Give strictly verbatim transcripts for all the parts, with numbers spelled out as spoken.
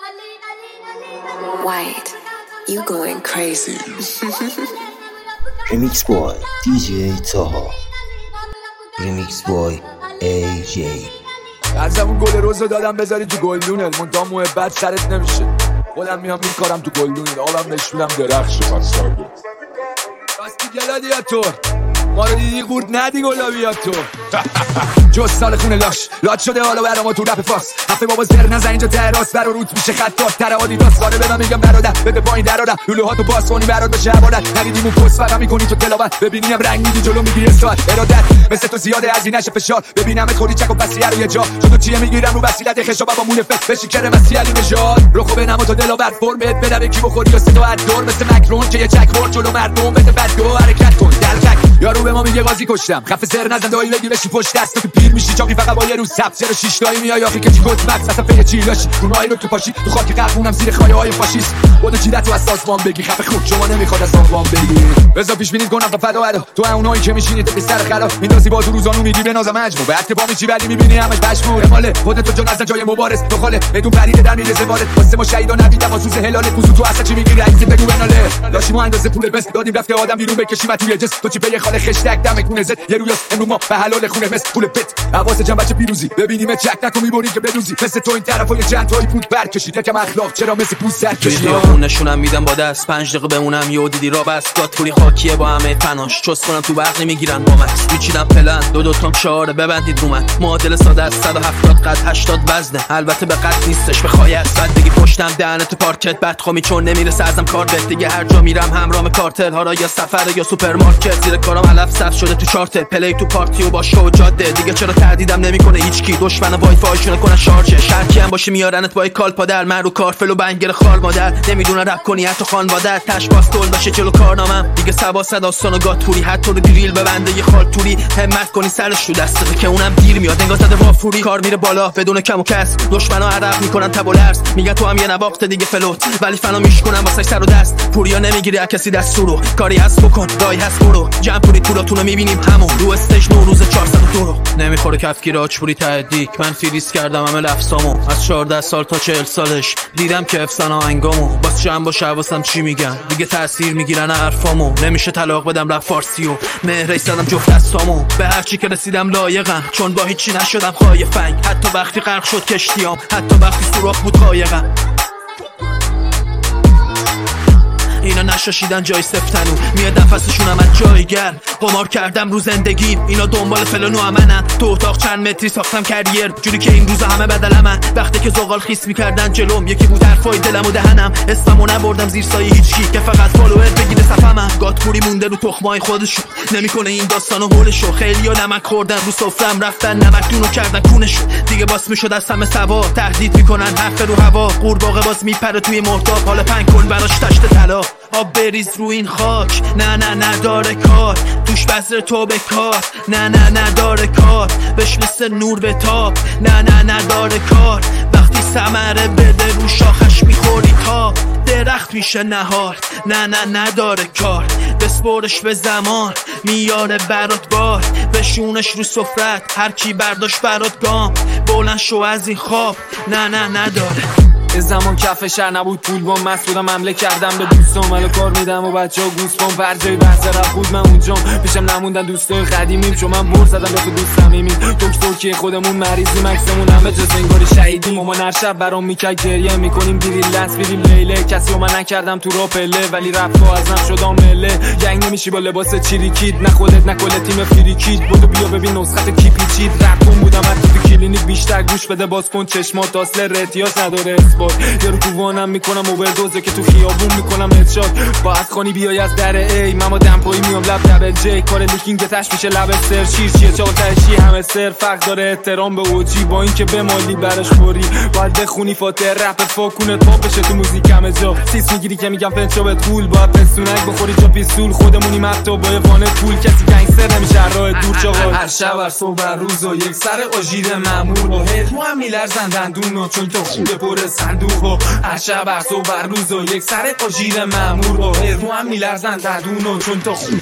White, you going crazy. Remix boy دی جی تاها. Remix boy ای جی. از همون گل روزو دادم بذاری تو گلدونت، منتها محبت سرت نمیشه. خودم میام میکارم تو گلدونت، آبم نشونم درخشه پس سرده راستی گلادیاتور ما رو دیدی قورت ندی گلابیاتور جز سال خونه لاش لات شده حالا برا ما تو رپ فاس هفته بابا زر نزن اینجا ته راست برا روت میشه خطات تر آدیداس قانه بدم میگم برادر بده پایین درادم لولوها تو باز کنی برات بشه عبادت ندیدیم اون پست فقط میکنی تو تلاوت ببینیم رنگ میدی جلو میگیری استاد ارادت مثل تو زیاده از این نشه فشار ببینم خوری چک و پسیه رو یه جا چون چیه میگیرم رو وسیلت خشاب با مون فت بشی کره وسی علی نژاد رخو بنم تو دلاور فرمت بدم کی بخوری یا صدا دور مثل مکرون که یه چک خورد جلو مردم بده بد دو حرکت کن دلقک یارو به ما میگه قاضی کشتم خفه سر نزن دایی بگی بشی پشت دست تو پیر میشی چاقی فقط با یه روز سبت چرا شش تایی میای آخی که چی گفت مکس اصلا پی چی لاشی اونایی رو تو پاشی تو خاک قلبونم زیر خایه های فاشیست خودت چی تو از آسمان بگی خفه خود شما نمیخواد از آسمان بگی بذار پیش بینید کنم تا فدا ادا تو اونایی که میشینید تو سر خلا میندازی بازو روزانو میگی به نازم مجموع بعد که پا میچی ولی میبینی همش پشمو ماله خودت تو جون از جای مبارز تو خاله بدون پرید در میره زوارت واسه ما شهیدا ندیدم واسوس هلاله کوزو تو اصلا چی میگی رئیس بگو بناله لاشی ما اندازه پول بس دادیم رفته آدم بیرون بکشی و توی جس تو چی پی خاله خشتک دم کونه زد یه روز امرو ما به حلال خونه مس پول پت حواس جنب بچه پیروزی ببینیم چک نکو میبری که بدوزی مثل تو این طرفای چند تایی پود برکشید یکم اخلاق چرا مثل پوست سر کشید خونشونم میدم با دست پنج دقیقه بمونم یهو دیدی را بس گاتوری خاکیه با همه فناش چس کنم تو برق نمیگیرن با مکس میچیدم پلن دو دو تام چهار ببندید رو من معادل ساده است صد و هفتاد قد هشتاد وزنه البته به قد نیستش بخوای از بعد بگی پشتم دهنت تو پارکت بدخوامی چون نمیرسه ازم کار بهت دیگه هر جا میرم همراه کارتل ها را یا سفر یا سوپرمارکت زیر کارام علف ثبت شده تو چارت پلی تو پارتی و با شو جاده دیگه چرا تردیدم نمیکنه هیچکی دشمن وای فایشون کنه شارژ شرکی هم باشه میارنت با کال پادر من رو کارفل و بنگر خال مادر نمیدونه رپ کنی حتی خانواده تش باستول باشه جلو کارنامم دیگه سبا صداستان و گاتوری حتی رو دریل ببنده یه خالتوری همت کنی سرش رو دسته که اونم دیر میاد انگار زده وافوری کار میره بالا بدون کم و کس دشمنا عرق میکنن تب و لرز میگن تو هم یه نواخت دیگه فلوت ولی فنا میشکنن واسه سر و دست پوریا نمیگیری از کسی دستورو کاری هست بکن رای هست برو جمع پوری طولاتونو میبینیم همون رو استیج نوروز چهارصد و دو رو نمیخوره کفگیر آچپوری ته دیک من فریز کردم همه لفظامو از چهارده سال تا چهل سالش دیدم که افسانا انگامو باز چند باشه حواسم چی میگن دیگه تاثیر میگیرن حرفامو نمیشه طلاق بدم رپ فارسیو مهره زدم جفت دستامو به هر چی که رسیدم لایقم چون با هیچی نشدم خای فنگ حتی وقتی غرق شد کشتیام حتی وقتی سوراخ بود قایقم اینا نشاشیدن جای سفتنو میاد نفسشون هم از جای گرم قمار کردم رو زندگیم اینا دنبال فلانو امنن تو اتاق چند متری ساختم کریر جوری که این روزا همه بدلمن وقتی که زغال خیس میکردن جلوم یکی بود حرفای دلم و دهنم اسممو نبردم زیر سایه هیچکی که فقط فالوور بگیره صفمم گاتپوری مونده رو تخمای خودشون نمیکنه این داستانو هولشو خیلیا نمک خوردن رو سفرم رفتن نمک دونو کردن کونشو دیگه باس میشد از همه سوا تهدید میکنن حرف رو هوا قورباغه باز میپره توی مرتاب حالا پنگ کن براش تشت طلا آب بریز رو این خاک نه نه نداره کار توش بذر تو به کار نه نه نداره کار بش مثل نور به تاب نه نه نداره کار وقتی ثمره بده رو شاخش میخوری تا درخت میشه نهار نه نه نداره کار بسپرش به زمان میاره برات بار بشونش رو سفرت هر کی برداشت برات گام بلند شو از این خواب نه نه نداره زمان کف شهر نبود پول بام مست بودم حمله کردم به دوستم ولی کار میدم و بچه ها گوس بام برجای بحث رفت بود من اونجام پیشم نموندن دوستای قدیمیم چون من بر زدم به دوست صمیمیم دکتر که خودمون مریضی مکسمون همه جز انگاری شهیدیم مامان هر شب برام میکرد گریه میکنیم دیری لس بیریم لیله کسی رو من نکردم تو را پله ولی رفت و ازم شدم مله جنگ نمیشی با لباس چریکید نه خودت نه کل تیم فریکید بودو بیا ببین نسخت کی پیچید رفتم بودم حتی تو کلینیک بیشتر گوش بده باز کن چشمات اصل رتیاس نداره یه رو کووانم میکنم اووردوزه که تو خیابون میکنم هدشات باید خانی بیای از در ای ماما دمپایی میام لب دبل جی کار لیکینگ تش میشه لب سر شیر چیه چالتشی همه سر فرق داره احترام به اوجی با اینکه به مالی برش خوری باید بخونی فاتر رپ فاکونه تا بشه تو موزیک همه جا سیس میگیری که میگم پنچا به طول باید پسونک بخوری جا پیسول خودمونیم حتی با وانه پول کسی گنگستر نمیشه راه دور چاقا هر شب هر صبح هر روز و یک سر آژیر مامور با هر تو هم میلرزن دندون چون تو خوبه پر صندوق هر شب هر صبح هر روز و یک سر آژیر مامور با هر تو هم میلرزن دندون چون تو خوب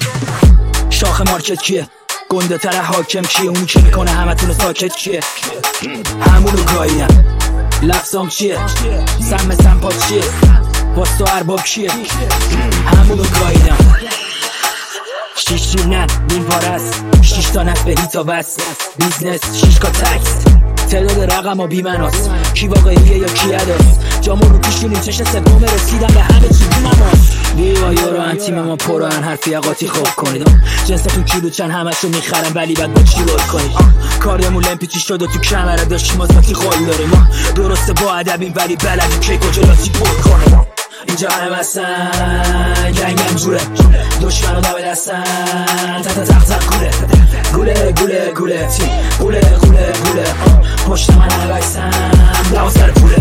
شاخ مارکت کیه گنده تر حاکم کیه اونی که میکنه همتون ساکت کیه همونو گاییم لفظام چیه سم سمپات چیه واستا ارباب کیه همونو گاییدم شیش جیل نه نیم پارست شیش تا نت به هیتا بست بیزنس شیش کا تکس تعداد رقم و بیمناست کی واقعیه یا کی اداست جامون رو پیشونیم چشم سوم رسیدم به همه چی بیمناست ویوا یورو انتیم ما پران حرفی اقاطی خوب کنید جنستون کیلو چند همش رو میخرم ولی بعد با چی رول کنید کاریمون لمپیچی شد و تو کمره داشتیم آزاتی خواهی داریم ما درسته با ادبیم ولی بلدیم که کجا لاتی پر کنه اینجا همه بستن گنگم جوره دشمن رو دم دستن تتا تق تق گوله گوله گوله گوله گوله گوله گوله پشت من همه بستن دو سر پوله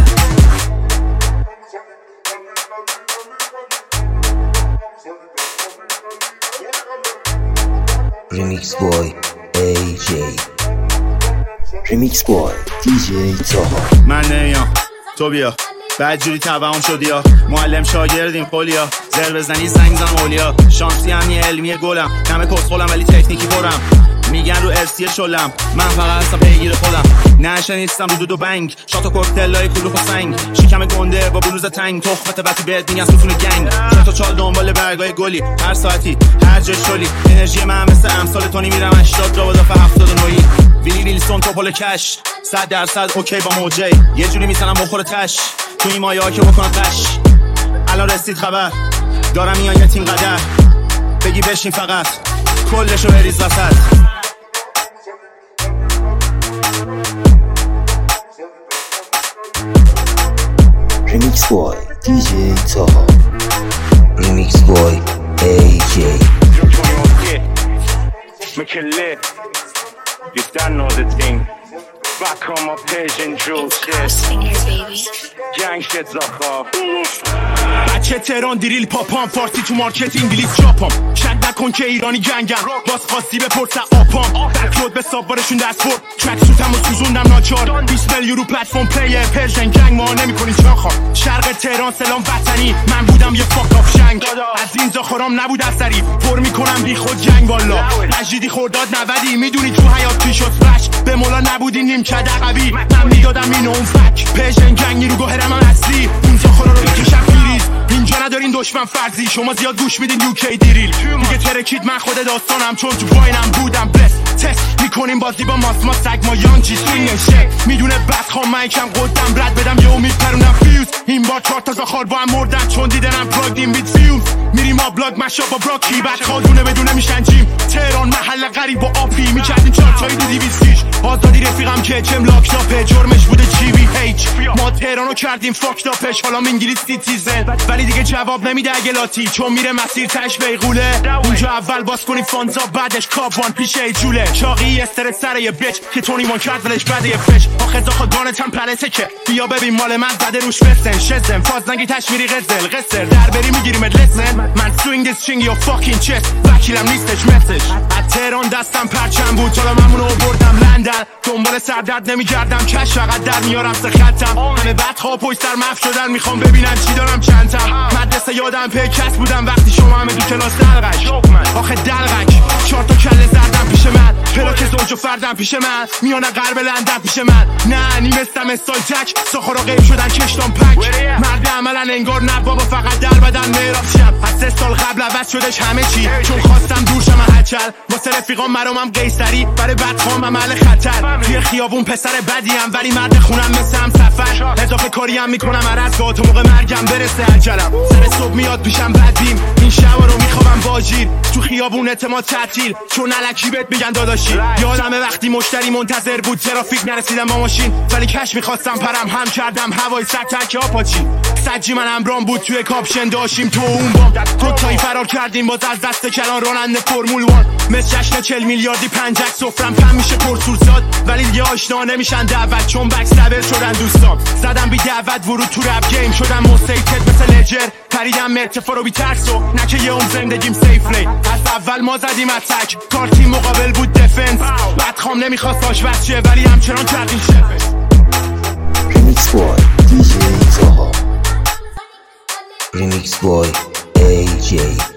Remix Boy ای جی Remix Boy دی جی تاها من نمیام تو بیا بدجوری تبعهم شدی یا معلم شاگردیم خولیا زر بزنی زنگ زن اولیا شانسی همین علمی گلم همه کسخولم ولی تکنیکی برم میگن رو ارسیه شلم من فقط هستم پیگیر خودم نشه نیستم رو دو دو بنگ شات و کوکتلای کلوخ و سنگ شکم گنده با بلوز تنگ تخمت بطی بهت میگن ستون گنگ چه تا چال دنبال برگای گلی هر ساعتی هر جا شلی انرژی من مثل امثال تونی میرم هشتاد را اضافه هفتاد و نوی ویلی ویلسون توپل کش صد درصد اوکی با موجی یه جوری میزنم بخور تش تو این مایه ها که بکنم قش الان رسید خبر دارم میان یه تیم قدر بگی بشین فقط کلشو بریز وسط Remix Boy دی جی تاها Remix Boy ای جی Make it lit. You done all the thing. Back on my page and drill shit. Gang shit زخار بچه تهران دیریل پاپام فارسی تو مارکت انگلیس چاپام شک نکن که ایرانی گنگم باز خواستی بپرس آپام بکلود به سابارشون دست برد ترک سوتم و سوزوندم ناچار بیست میلیون رو پلتفرم پلیر پرژن گنگ ما نمیکنی چاخار شرق تهران سلام وطنی من بودم یه فاک آف شنگ از این زاخارام نبود اثری پر میکنم بی خود جنگ والا نجیدی خورداد نودی میدونی تو حیات چی شد فلش به مولا نبودی نیم کد عقبی من میدادم اینو اون فک پرژن گنگی رو گوهرم هم اصلی اون زاخارا رو بکشم فریز اینجا ندارین دشمن فرضی شما زیاد گوش میدین یوکی دیریل دیگه ترکید من خود داستانم چون تو واینم بودم بس تست میکنیم بازی با ماس ما سگ ما یانچی سوینگ شک میدونه بس خوام من یکم قدم رد بدم یه امید پرونم فیوز این بار چهار تا زاخار با هم مردن چون دیدنم پلاگدیم بیت فیوز میریم آبلاگ مشا با براکی بعد خادونه بدونه میشن جیم تهران محل غریب با آپی میکردیم چهار تایی دو دیویستیش آزادی رفیقم که چم لاکتاپه جرمش بوده جی بی ایچ ما تهرانو کردیم فاکتاپش حالا انگلیس سیتیزن ولی دیگه جواب نمیده اگه لاتی چون میره مسیر تش بیغوله اونجا اول باز کنی فانزا بعدش کاپوان پیش ای جوله چاقی استرس سر یه بیچ که تونی وان کرد ولش بده یه فش آخه زاخدانت هم پلسه که بیا ببین مال من زده روش فسن شزم فاز نگی تشمیری غزل قصر در بری میگیریم لسن من سوینگ دیس چینگ یو فاکین چست وکیلم نیستش مسج از تهران دستم پرچم بود حالا ممونو بردم لندن دنبال سردرد نمیگردم کش فقط در میارم سه خطم همه بعد خواب پشت سر مف شدن میخوام ببینن چی دارم چندتم مدرسه یادم پیکس بودم وقتی شما همه دو کلاس دلغک آخه دلغک چهار تا کله زردم پیش من پلاک زوج و فردم پیش من میانه غرب لندن پیش من نه نیمستم استال تک ساخارا غیب شدن کشتم پک مرد عملا انگار نه بابا فقط در بدن میراب شم از سه سال قبل عوض شدش همه چی چون خواستم دور شم هچل واسه رفیقام مرامم قیصری برای بدخوام عمل خطر توی خیابون پسر بدیم ولی مرد خونم مثل هم سفر اضافه کاریم میکنم عرضگاه تو موقع مرگم برسه اجلم سر صبح میاد پیشم بدیم این شب رو میخوابم باجیر تو خیابون اعتماد تعطیل چون الکی بهت میگن داداشی یادمه وقتی مشتری منتظر بود ترافیک نرسیدم با ماشین ولی کش میخواستم پرم هم کردم هوای سر تک آپاچی سجی من همرام بود توی کاپشن داشتیم تو اون بام دو تایی فرار کردیم باز از دست کلان راننده فرمول وان مثل جشن چل میلیاردی پنجک سفرم کم میشه پرسور زاد ولی دیگه آشنا نمیشن دعوت چون بک سبر شدن دوستان زدم بی دعوت ورود تو رپ گیم شدم مستیتد مثل لجر پریدم مرتفا رو بی ترسو نه که یه اون زندگیم سیفلی از اول ما زدیم اتک کارتی مقابل بود دفنس بعد خام نمیخواست آشپز شه ولی همچنان کردیم شفش Remix Boy دی جی تاها Remix Boy ای جی